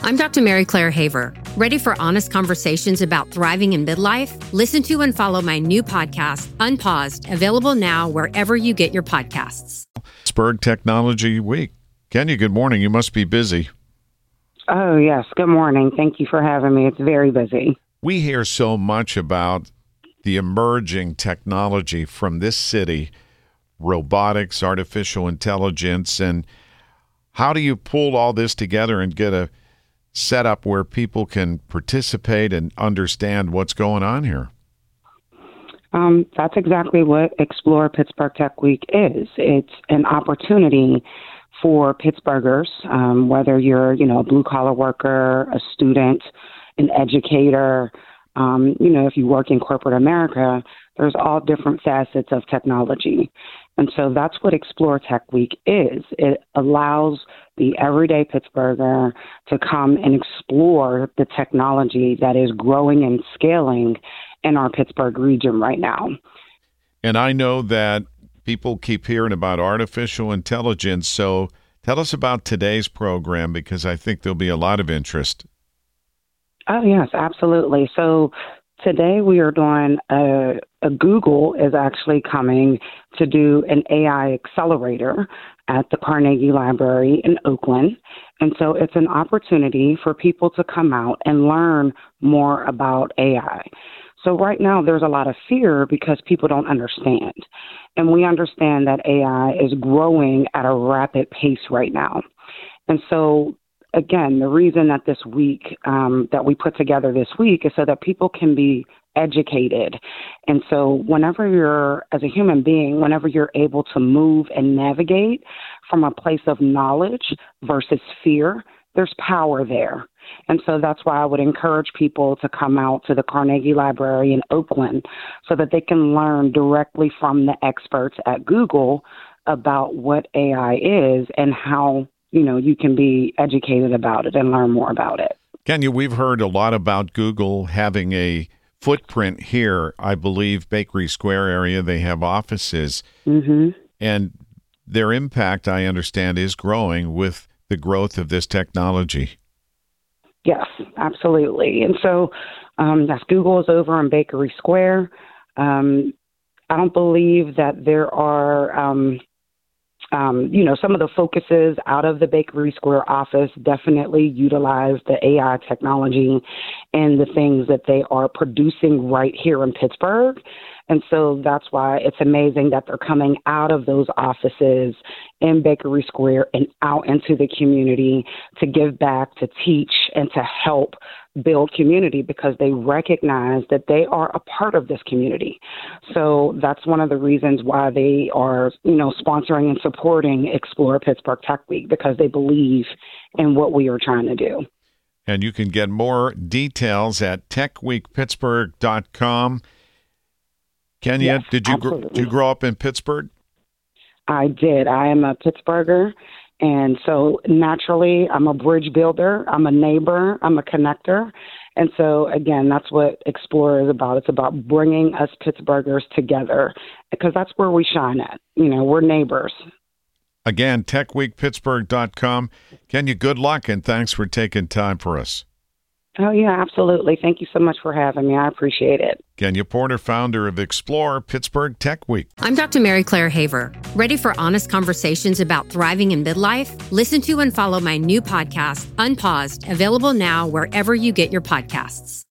I'm Dr. Mary Claire Haver. Ready for honest conversations about thriving in midlife? Listen to and follow my new podcast, Unpaused, available now wherever you get your podcasts. Pittsburgh Technology Week. Kenya, good morning. You must be busy. Oh, yes. Good morning. Thank you for having me. It's very busy. We hear so much about the emerging technology from this city, robotics, artificial intelligence, and how do you pull all this together and get a setup where people can participate and understand what's going on here? That's exactly what Explore Pittsburgh Tech Week is. It's an opportunity for Pittsburghers, whether you're, a blue-collar worker, a student, an educator, if you work in corporate America, there's all different facets of technology. And so that's what Explore Tech Week is. It allows the everyday Pittsburgher to come and explore the technology that is growing and scaling in our Pittsburgh region right now. And I know that people keep hearing about artificial intelligence, so tell us about today's program because I think there'll be a lot of interest. Oh, yes, absolutely. So today we are doing Google is actually coming to do an AI accelerator at the Carnegie Library in Oakland. And so it's an opportunity for people to come out and learn more about AI. So right now there's a lot of fear because people don't understand. And we understand that AI is growing at a rapid pace right now. And so again, the reason that this week, that we put together this week is so that people can be educated. And so whenever you're, as a human being, whenever you're able to move and navigate from a place of knowledge versus fear, there's power there. And so that's why I would encourage people to come out to the Carnegie Library in Oakland so that they can learn directly from the experts at Google about what AI is and how you can be educated about it and learn more about it. Kenya, we've heard a lot about Google having a footprint here. I believe Bakery Square area, they have offices. Mm-hmm. And their impact, I understand, is growing with the growth of this technology. Yes, absolutely. And so, yes, Google is over in Bakery Square. I don't believe that there are some of the focuses out of the Bakery Square office definitely utilize the AI technology and the things that they are producing right here in Pittsburgh. And so that's why it's amazing that they're coming out of those offices in Bakery Square and out into the community to give back, to teach, and to help build community because they recognize that they are a part of this community. So that's one of the reasons why they are, sponsoring and supporting Explore Pittsburgh Tech Week because they believe in what we are trying to do. And you can get more details at techweekpittsburgh.com. Kenya, yes, did you grow up in Pittsburgh? I did. I am a Pittsburgher. And so naturally, I'm a bridge builder. I'm a neighbor. I'm a connector. And so, again, that's what Explore is about. It's about bringing us Pittsburghers together because that's where we shine at. We're neighbors. Again, techweekpittsburgh.com. Kenya, good luck, and thanks for taking time for us. Oh, yeah, absolutely. Thank you so much for having me. I appreciate it. Kenya Porter, founder of Explore Pittsburgh Tech Week. I'm Dr. Mary Claire Haver. Ready for honest conversations about thriving in midlife? Listen to and follow my new podcast, Unpaused, available now wherever you get your podcasts.